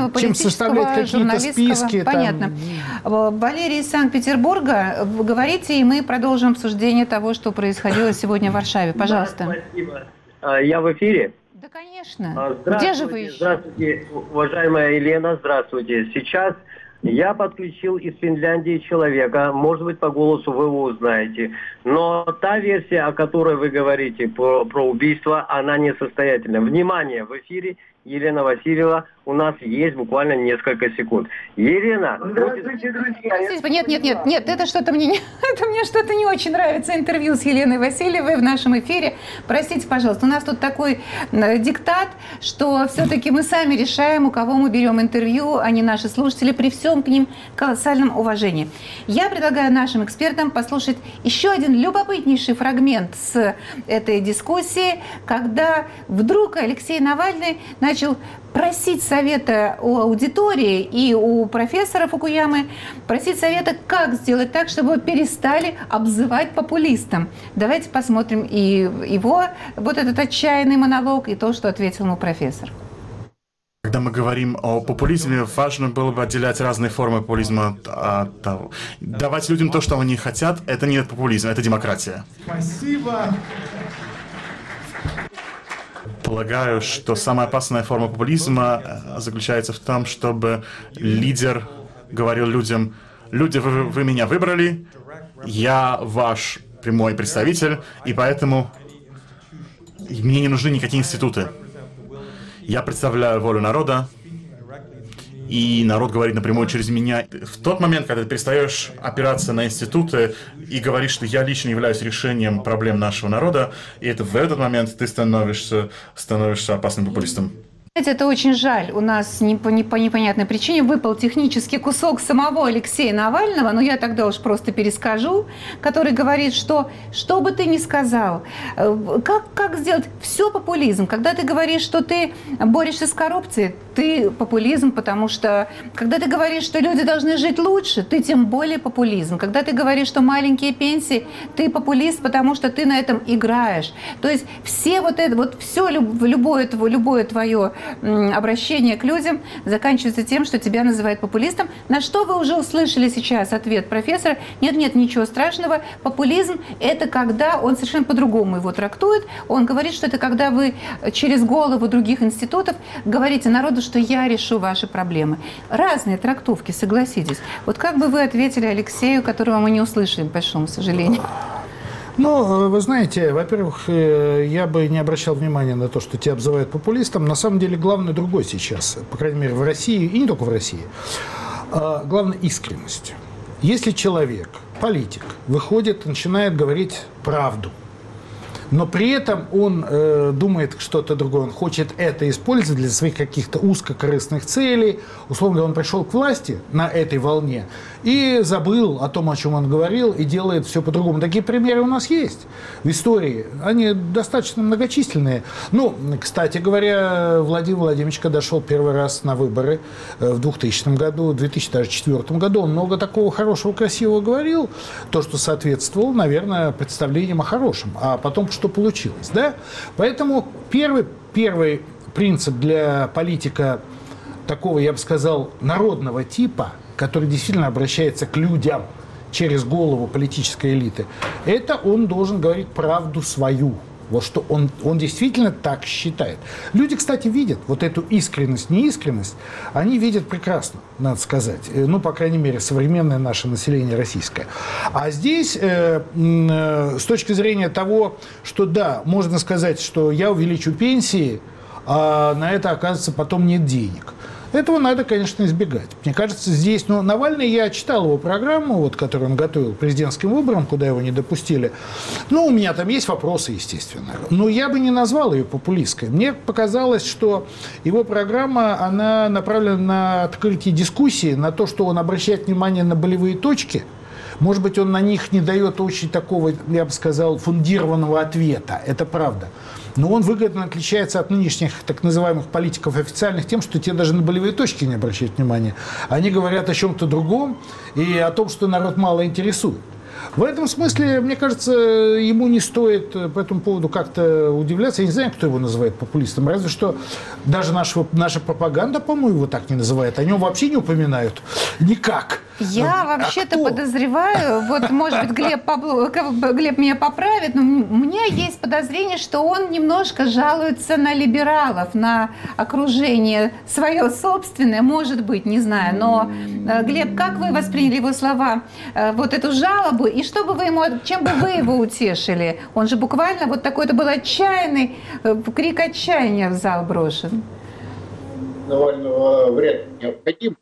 какие-то списки. Понятно. Там... Валерий из Санкт-Петербурга, вы говорите, и мы продолжим обсуждение того, что происходило сегодня в Варшаве. Пожалуйста. Да, спасибо. Я в эфире? Да, конечно. Где же вы еще? Здравствуйте, уважаемая Елена, здравствуйте. Сейчас я подключил из Финляндии человека, может быть, по голосу вы его узнаете. Но та версия, о которой вы говорите про убийство, она несостоятельна. Внимание, в эфире Елена Васильева. У нас есть буквально несколько секунд. Елена! Здравствуйте, друзья! Нет, это что-то мне что-то не очень нравится, интервью с Еленой Васильевой в нашем эфире. Простите, пожалуйста, у нас тут такой диктат, что все-таки мы сами решаем, у кого мы берем интервью, а не наши слушатели, при всем к ним колоссальном уважении. Я предлагаю нашим экспертам послушать еще один любопытнейший фрагмент с этой дискуссии, когда вдруг Алексей Навальный начал просить совета у аудитории и у профессора Фукуямы, просить совета, как сделать так, чтобы перестали обзывать популистом. Давайте посмотрим и его вот этот отчаянный монолог, и то, что ответил ему профессор. Когда мы говорим о популизме, важно было бы отделять разные формы популизма от того. Давать людям то, что они хотят, это не популизм, это демократия. Спасибо. Полагаю, что самая опасная форма популизма заключается в том, чтобы лидер говорил людям: люди, вы меня выбрали, я ваш прямой представитель, и поэтому мне не нужны никакие институты. Я представляю волю народа, и народ говорит напрямую через меня. В тот момент, когда ты перестаешь опираться на институты и говоришь, что я лично являюсь решением проблем нашего народа, и это в этот момент ты становишься опасным популистом. Это очень жаль. У нас по непонятной причине выпал технический кусок самого Алексея Навального, но я тогда уж просто перескажу, который говорит, что бы ты ни сказал, как сделать все популизм. Когда ты говоришь, что ты борешься с коррупцией, ты популизм, потому что когда ты говоришь, что люди должны жить лучше, ты тем более популизм. Когда ты говоришь, что маленькие пенсии, ты популист, потому что ты на этом играешь. То есть все любое твое обращение к людям заканчивается тем, что тебя называют популистом. На что вы уже услышали сейчас ответ профессора: нет, ничего страшного. Популизм – это когда он совершенно по-другому его трактует. Он говорит, что это когда вы через голову других институтов говорите народу, что я решу ваши проблемы. Разные трактовки, согласитесь. Вот как бы вы ответили Алексею, которого мы не услышали, к большому сожалению? Ну, вы знаете, во-первых, я бы не обращал внимания на то, что тебя обзывают популистом. На самом деле, главное другое сейчас, по крайней мере, в России, и не только в России. Главное – искренность. Если человек, политик, выходит и начинает говорить правду, но при этом он думает что-то другое, он хочет это использовать для своих каких-то узкокорыстных целей. Условно говоря, он пришел к власти на этой волне и забыл о том, о чем он говорил, и делает все по-другому. Такие примеры у нас есть в истории. Они достаточно многочисленные. Ну, кстати говоря, Владимир Владимирович, когда шел первый раз на выборы в 2000 году, в 2004 году, он много такого хорошего, красивого говорил, то, что соответствовало, наверное, представлениям о хорошем. А потом что получилось, да? Поэтому первый принцип для политика такого, я бы сказал, народного типа, который действительно обращается к людям через голову политической элиты, это он должен говорить правду свою. Вот что он действительно так считает. Люди, кстати, видят вот эту искренность, неискренность, они видят прекрасно, надо сказать. Ну, по крайней мере, современное наше население российское. А здесь, с точки зрения того, что да, можно сказать, что я увеличу пенсии, а на это, оказывается, потом нет денег. Этого надо, конечно, избегать. Мне кажется, здесь... Но Навальный, я читал его программу, вот, которую он готовил к президентским выборам, куда его не допустили. Ну, у меня там есть вопросы, естественно. Но я бы не назвал ее популистской. Мне показалось, что его программа, она направлена на открытие дискуссии, на то, что он обращает внимание на болевые точки. Может быть, он на них не дает очень такого, я бы сказал, фундированного ответа. Это правда. Но он выгодно отличается от нынешних так называемых политиков официальных тем, что те даже на болевые точки не обращают внимания. Они говорят о чем-то другом и о том, что народ мало интересует. В этом смысле, мне кажется, ему не стоит по этому поводу как-то удивляться. Я не знаю, кто его называет популистом. Разве что даже наша пропаганда, по-моему, его так не называет. О нем вообще не упоминают никак. Я вообще-то подозреваю, вот, может быть, Глеб меня поправит, но у меня есть подозрение, что он немножко жалуется на либералов, на окружение свое собственное, может быть, не знаю. Но, Глеб, как вы восприняли его слова, вот эту жалобу, и что бы вы ему, чем бы вы его утешили? Он же буквально вот такой, это был отчаянный, крик отчаяния в зал брошен. Навального вряд ли необходим.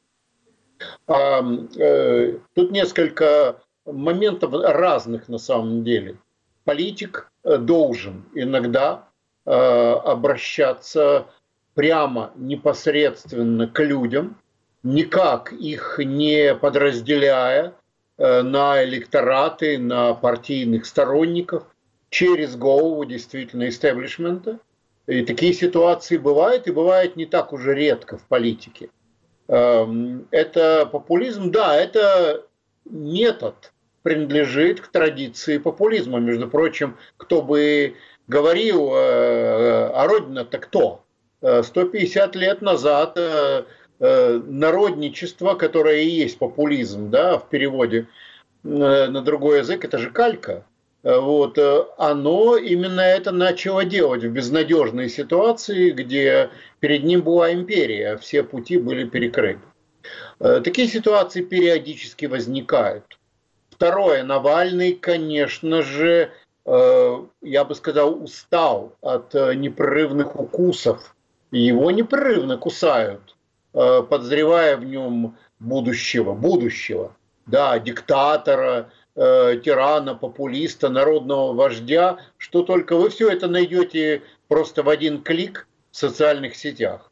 Тут несколько моментов разных на самом деле. Политик должен иногда обращаться прямо, непосредственно к людям, никак их не подразделяя на электораты, на партийных сторонников, через голову действительно истеблишмента. И такие ситуации бывают, и бывают не так уже редко в политике. Это популизм, да, это метод, принадлежит к традиции популизма. Между прочим, кто бы говорил, а Родина-то кто? 150 лет назад народничество, которое и есть популизм, да, в переводе на другой язык, это же калька. Вот, оно именно это начало делать в безнадежной ситуации, где перед ним была империя, все пути были перекрыты. Такие ситуации периодически возникают. Второе, Навальный, конечно же, я бы сказал, устал от непрерывных укусов. Его непрерывно кусают, подозревая в нем будущего, да, диктатора, тирана, популиста, народного вождя, что только вы все это найдете просто в один клик в социальных сетях.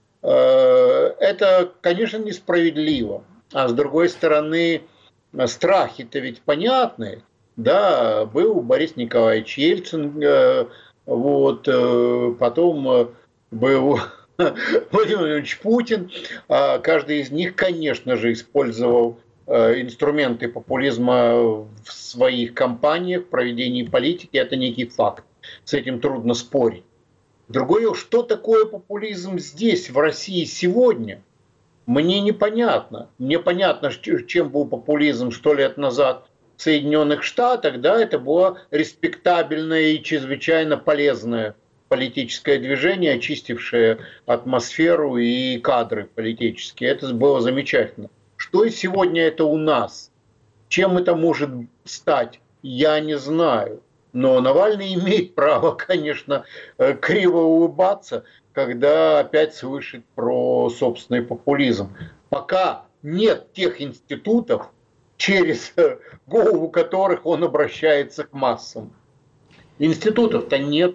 Это, конечно, несправедливо. А с другой стороны, страхи-то ведь понятны. Да, был Борис Николаевич Ельцин, вот, потом был Владимир Владимирович Путин. Каждый из них, конечно же, использовал инструменты популизма в своих кампаниях, в проведении политики. Это некий факт. С этим трудно спорить. Другое, что такое популизм здесь, в России сегодня, мне непонятно. Мне понятно, чем был популизм 100 лет назад в Соединенных Штатах. Да, это было респектабельное и чрезвычайно полезное политическое движение, очистившее атмосферу и кадры политические. Это было замечательно. Что сегодня это у нас? Чем это может стать? Я не знаю. Но Навальный имеет право, конечно, криво улыбаться, когда опять слышит про собственный популизм. Пока нет тех институтов, через голову которых он обращается к массам. Институтов-то нет.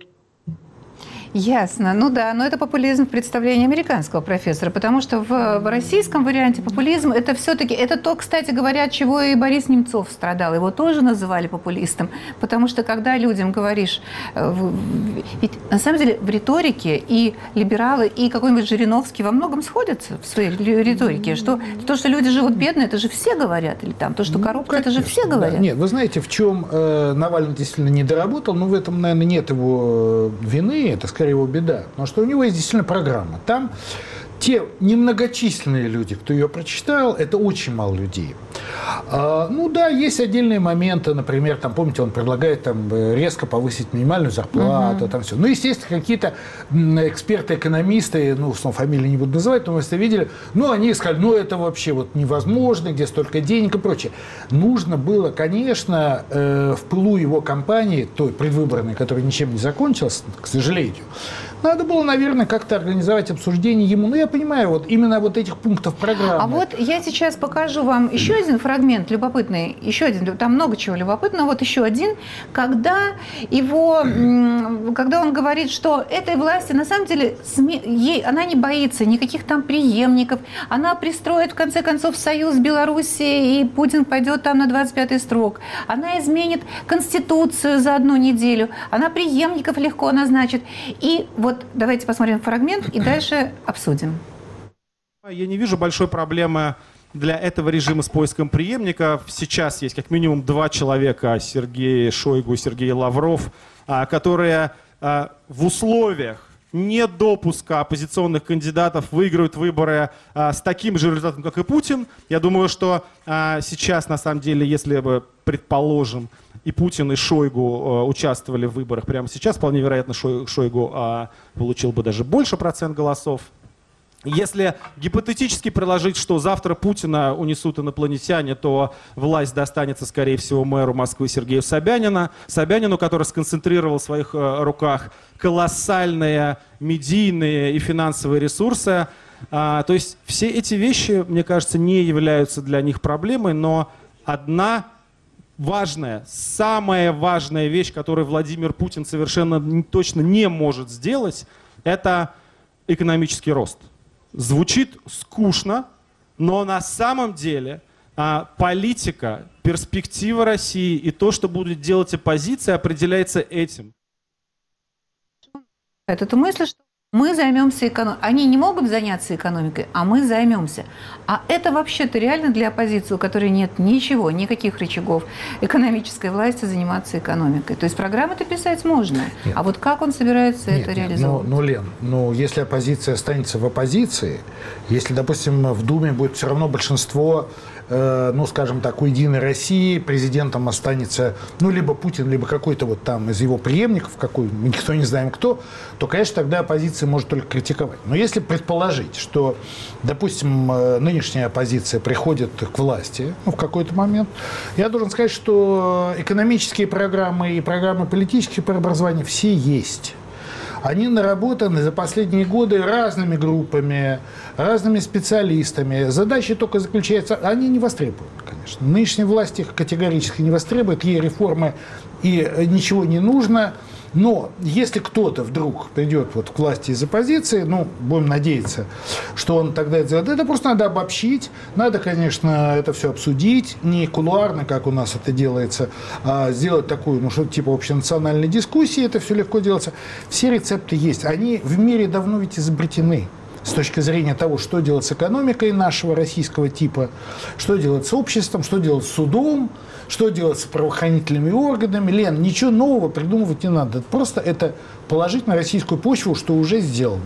Ясно. Ну да, но это популизм в представлении американского профессора, потому что в российском варианте популизм это все-таки, это то, кстати говоря, от чего и Борис Немцов страдал. Его тоже называли популистом, потому что когда людям говоришь, ведь на самом деле в риторике и либералы, и какой-нибудь Жириновский во многом сходятся в своей риторике, что то, что люди живут бедно, это же все говорят, или там то, что коррупция, это же все говорят. Да. Нет, вы знаете, в чем Навальный действительно не доработал, но в этом, наверное, нет его вины, это скорее его беда, потому что у него есть действительно программа. Там те немногочисленные люди, кто ее прочитал, это очень мало людей. Ну да, есть отдельные моменты, например, там, помните, он предлагает там резко повысить минимальную зарплату, там все. Ну, естественно, какие-то эксперты-экономисты, ну, условно, фамилии не буду называть, но мы это видели, ну, они сказали, ну, это вообще вот невозможно, где столько денег и прочее. Нужно было, конечно, в пылу его кампании, той предвыборной, которая ничем не закончилась, к сожалению, Надо было, наверное, как-то организовать обсуждение ему. Я понимаю, вот именно вот этих пунктов программы. А вот я сейчас покажу вам еще один фрагмент любопытный, еще один, там много чего любопытного, вот еще один, когда он говорит, что этой власти на самом деле она не боится никаких там преемников, она пристроит в конце концов союз с Белоруссией, и Путин пойдет там на 25-й срок. Она изменит Конституцию за 1 неделю, она преемников легко назначит. И вот давайте посмотрим фрагмент и дальше обсудим. Я не вижу большой проблемы для этого режима с поиском преемников. Сейчас есть как минимум 2 человека, Сергей Шойгу и Сергей Лавров, которые в условиях недопуска оппозиционных кандидатов выиграют выборы с таким же результатом, как и Путин. Я думаю, что сейчас, на самом деле, если бы, предположим, и Путин, и Шойгу участвовали в выборах прямо сейчас, вполне вероятно, Шойгу получил бы даже больше процент голосов. Если гипотетически приложить, что завтра Путина унесут инопланетяне, то власть достанется, скорее всего, мэру Москвы Сергею Собянину, который сконцентрировал в своих руках колоссальные медийные и финансовые ресурсы. То есть все эти вещи, мне кажется, не являются для них проблемой, но одна важная, самая важная вещь, которую Владимир Путин совершенно точно не может сделать, это экономический рост. Звучит скучно, но на самом деле политика, перспектива России и то, что будет делать оппозиция, определяется этим. Эту мысль, что мы займемся экономикой. Они не могут заняться экономикой, а мы займемся. А это вообще-то реально для оппозиции, у которой нет ничего, никаких рычагов экономической власти заниматься экономикой. То есть программы-то писать можно. Нет. А вот как он собирается это реализовывать? Лен, если оппозиция останется в оппозиции, если, допустим, в Думе будет все равно большинство, скажем так, у «Единой России», президентом останется, либо Путин, либо какой-то вот там из его преемников, никто не знаем кто, то, конечно, тогда оппозиция может только критиковать. Но если предположить, что, допустим, нынешняя оппозиция приходит к власти в какой-то момент, я должен сказать, что экономические программы и программы политических преобразований все есть. Они наработаны за последние годы разными группами, разными специалистами. Задача только заключается... Они не востребуют, конечно. Нынешняя власть их категорически не востребует, ей реформы и ничего не нужно. Но если кто-то вдруг придет к власти из оппозиции, будем надеяться, что он тогда это сделает, это просто надо обобщить, надо, конечно, это все обсудить, не кулуарно, как у нас это делается, а сделать такую, что-то типа общенациональной дискуссии, это все легко делается. Все рецепты есть, они в мире давно ведь изобретены. С точки зрения того, что делать с экономикой нашего российского типа, что делать с обществом, что делать с судом, что делать с правоохранительными органами. Лен, ничего нового придумывать не надо. Просто это положить на российскую почву, что уже сделано.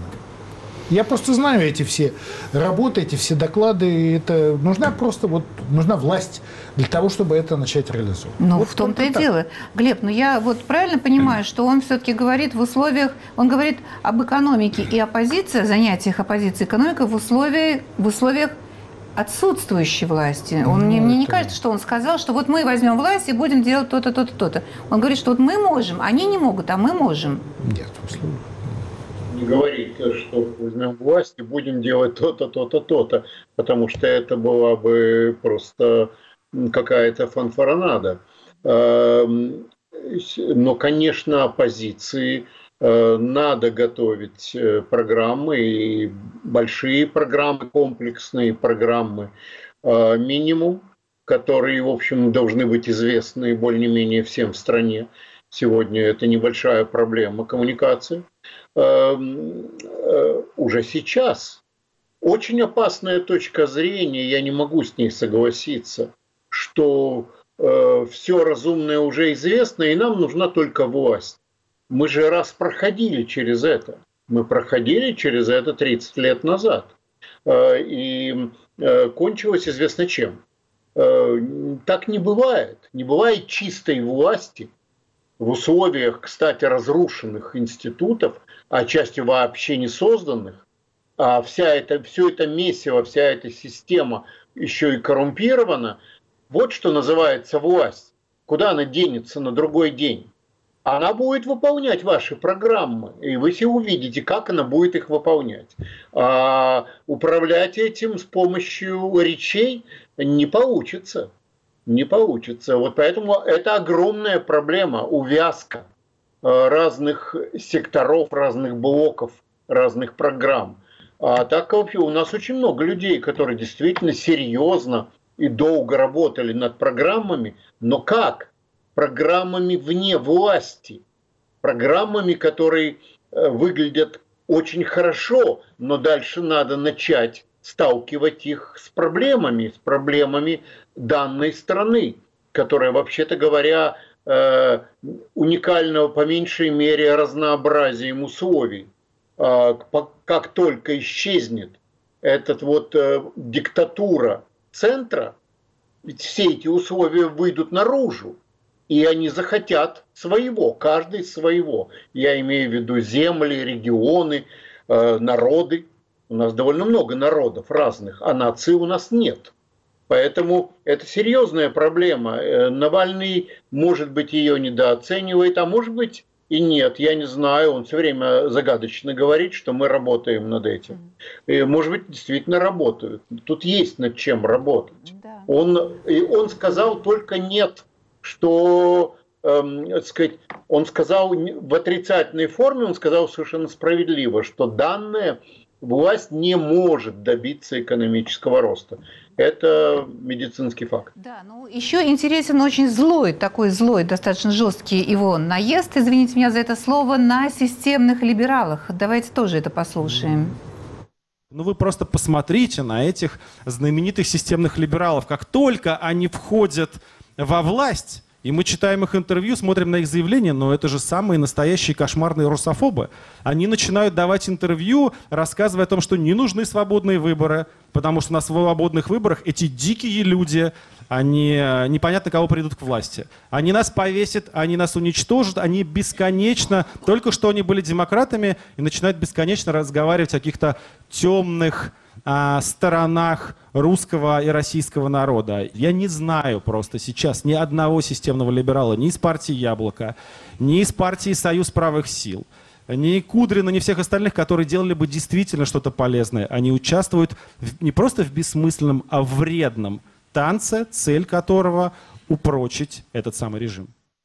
Я просто знаю эти все работы, эти все доклады. Это нужна нужна власть для того, чтобы это начать реализовывать. В том-то и дело. Глеб, я правильно понимаю, что он все-таки говорит он говорит об экономике и оппозиции, занятиях оппозиции экономикой в условиях отсутствующей власти. Мне не кажется, что он сказал, что мы возьмем власть и будем делать то-то, то-то, то-то. Он говорит, что мы можем, они не могут, а мы можем. Нет, условно. Не говорите, что возьмем власть и будем делать то-то, то-то, то-то, потому что это была бы просто какая-то фанфаронада. Но, конечно, оппозиции надо готовить программы, и большие программы, комплексные программы минимум, которые, в общем, должны быть известны более-менее всем в стране. Сегодня это небольшая проблема коммуникации. Уже сейчас очень опасная точка зрения, я не могу с ней согласиться, что все разумное уже известно, и нам нужна только власть. Мы же раз проходили через это. Мы проходили через это 30 лет назад. И кончилось известно чем. Так не бывает. Не бывает чистой власти в условиях, кстати, разрушенных институтов, а частью вообще не созданных. А все это месиво, вся эта система еще и коррумпирована. Вот что называется власть. Куда она денется на другой день? она будет выполнять ваши программы, и вы все увидите, как она будет их выполнять. А управлять этим с помощью речей не получится. Не получится. Вот поэтому это огромная проблема, увязка разных секторов, разных блоков, разных программ. А так вообще у нас очень много людей, которые действительно серьезно и долго работали над программами, но как? Программами вне власти, программами, которые выглядят очень хорошо, но дальше надо начать сталкивать их с проблемами данной страны, которая, вообще-то говоря, уникального по меньшей мере разнообразием условий. Как только исчезнет эта вот диктатура центра, ведь все эти условия выйдут наружу, и они захотят своего, каждый своего. Я имею в виду земли, регионы, народы. У нас довольно много народов разных, а наций у нас нет. Поэтому это серьезная проблема. Навальный, может быть, ее недооценивает, а может быть и нет. Я не знаю. Он все время загадочно говорит, что мы работаем над этим. И, может быть, действительно работают. Тут есть над чем работать. Да. Он сказал только нет, что, сказать, он сказал в отрицательной форме, он сказал совершенно справедливо, что данная власть не может добиться экономического роста. Это медицинский факт. Да, ну еще интересен очень злой, такой злой, достаточно жесткий его наезд, извините меня за это слово, на системных либералах. Давайте тоже это послушаем. Ну вы просто посмотрите на этих знаменитых системных либералов. Как только они входят во власть, и мы читаем их интервью, смотрим на их заявления, но это же самые настоящие кошмарные русофобы. Они начинают давать интервью, рассказывая о том, что не нужны свободные выборы, потому что на свободных выборах эти дикие люди, они непонятно кого придут к власти. Они нас повесят, они нас уничтожат, они бесконечно, только что они были демократами, и начинают бесконечно разговаривать о каких-то темных сторонах русского и российского народа. Я не знаю просто сейчас ни одного системного либерала ни из партии «Яблоко», ни из партии «Союз правых сил», ни Кудрина, ни всех остальных, которые делали бы действительно что-то полезное. Они участвуют не просто в бессмысленном, а в вредном танце, цель которого упрочить этот самый режим.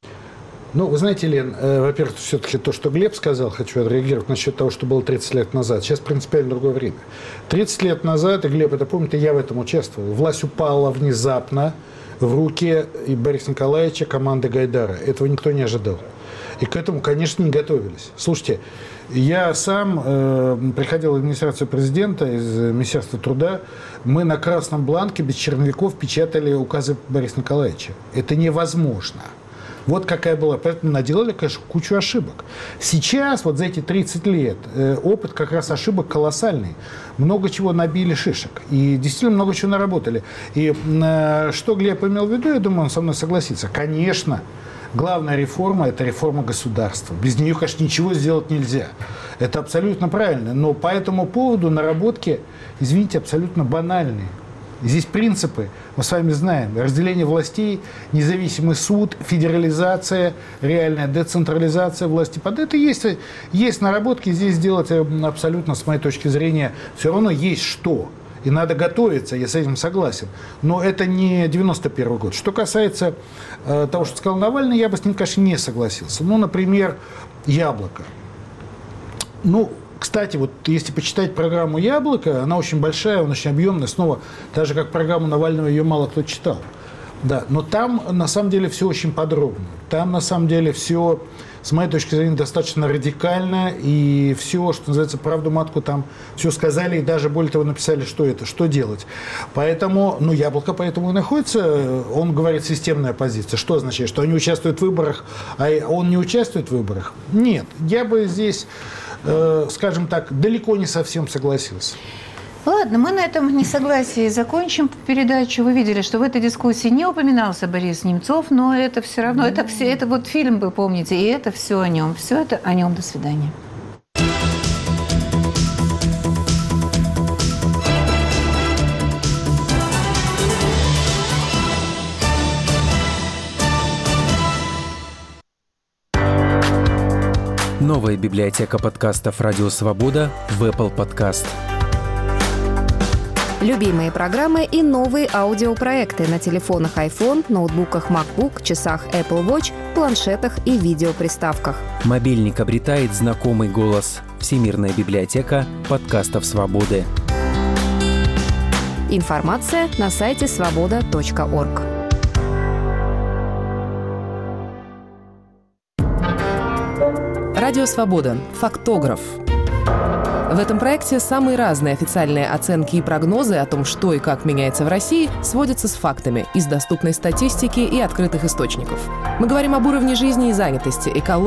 Ну, вы знаете, Лен, во-первых, все-таки то, что Глеб сказал, хочу отреагировать насчет того, что было 30 лет назад. Сейчас принципиально другое время. 30 лет назад, и Глеб это помнит, и я в этом участвовал. Власть упала внезапно в руки и Бориса Николаевича, команды Гайдара. Этого никто не ожидал. И к этому, конечно, не готовились. Слушайте, я сам приходил в администрацию президента, из Министерства труда. Мы на красном бланке без черновиков печатали указы Бориса Николаевича. Это невозможно. Вот какая была. Поэтому наделали, конечно, кучу ошибок. Сейчас, вот за эти 30 лет, опыт как раз ошибок колоссальный. Много чего набили шишек. И действительно много чего наработали. И что Глеб имел в виду, я думаю, он со мной согласится. Конечно, главная реформа – это реформа государства. Без нее, конечно, ничего сделать нельзя. Это абсолютно правильно. Но по этому поводу наработки, извините, абсолютно банальные. Здесь принципы, мы с вами знаем, разделение властей, независимый суд, федерализация, реальная децентрализация власти. Под это есть наработки, здесь сделать абсолютно, с моей точки зрения, все равно есть что. И надо готовиться, я с этим согласен. Но это не 91 год. Что касается того, что сказал Навальный, я бы с ним, конечно, не согласился. Ну, например, «Яблоко». Ну, кстати, вот если почитать программу «Яблоко», она очень большая, она очень объемная. Снова, даже как программу Навального, ее мало кто читал. Да, но там, на самом деле, все очень подробно. Там, на самом деле, все, с моей точки зрения, достаточно радикально. И все, что называется, правду матку, там все сказали. И даже, более того, написали, что это, что делать. Поэтому, ну, «Яблоко» поэтому и находится. Он говорит, системная позиция. Что означает? Что они участвуют в выборах, а он не участвует в выборах? Нет. Я бы здесь, скажем так, далеко не совсем согласился. Ладно, мы на этом несогласии закончим передачу. Вы видели, что в этой дискуссии не упоминался Борис Немцов, но это все равно, это вот фильм, вы помните, и это все о нем. Все это о нем. До свидания. Новая библиотека подкастов «Радио Свобода» в Apple Podcast. Любимые программы и новые аудиопроекты на телефонах iPhone, ноутбуках MacBook, часах Apple Watch, планшетах и видеоприставках. Мобильник обретает знакомый голос. Всемирная библиотека подкастов «Свободы». Информация на сайте svoboda.org. Радио Свобода. Фактограф. В этом проекте самые разные официальные оценки и прогнозы о том, что и как меняется в России, сводятся с фактами из доступной статистики и открытых источников. Мы говорим об уровне жизни и занятости, экологии,